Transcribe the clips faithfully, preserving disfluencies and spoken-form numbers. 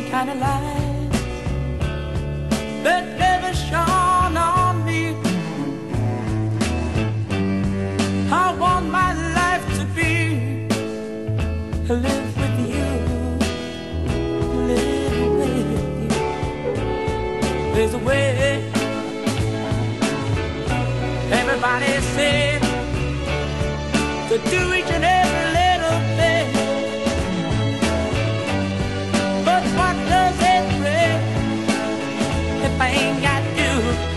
kind of light that never shone on me. I want my life to be live with you, live with you. There's a way. Everybody said to do each and every little thing, but what does it bring if I ain't got you?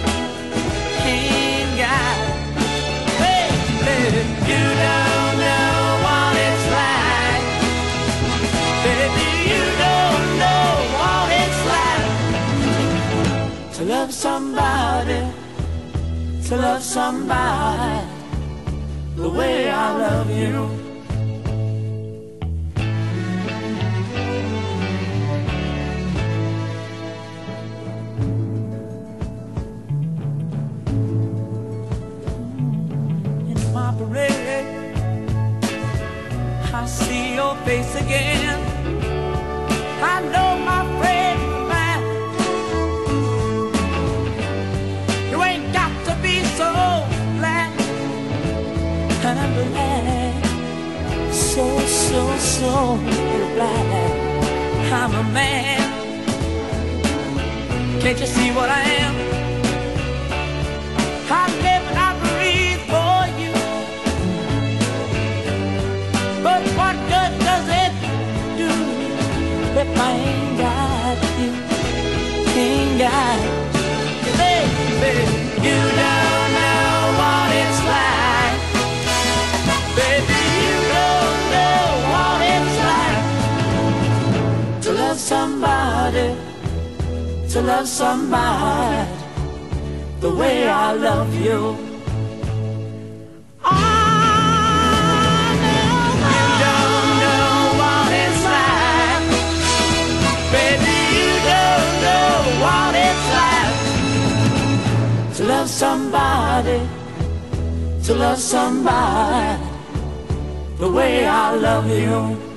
Ain't got, baby, you don't know what it's like. Baby, you don't know what it's like to love somebody, to love somebody the way I love you. In my parade, I see your face again. I know my friend of mine, you ain't got to be so black and black, so, so, so black. I'm a man, can't you see what I am? I live and I breathe for you, but what good does it do if I ain't got you, ain't got you, baby? You don't know what it's like. Baby, you don't know what it's like to love somebody, to love somebody the way I love you. Oh, no, you don't know what it's like. Baby, you don't know what it's like to love somebody, to love somebody the way I love you.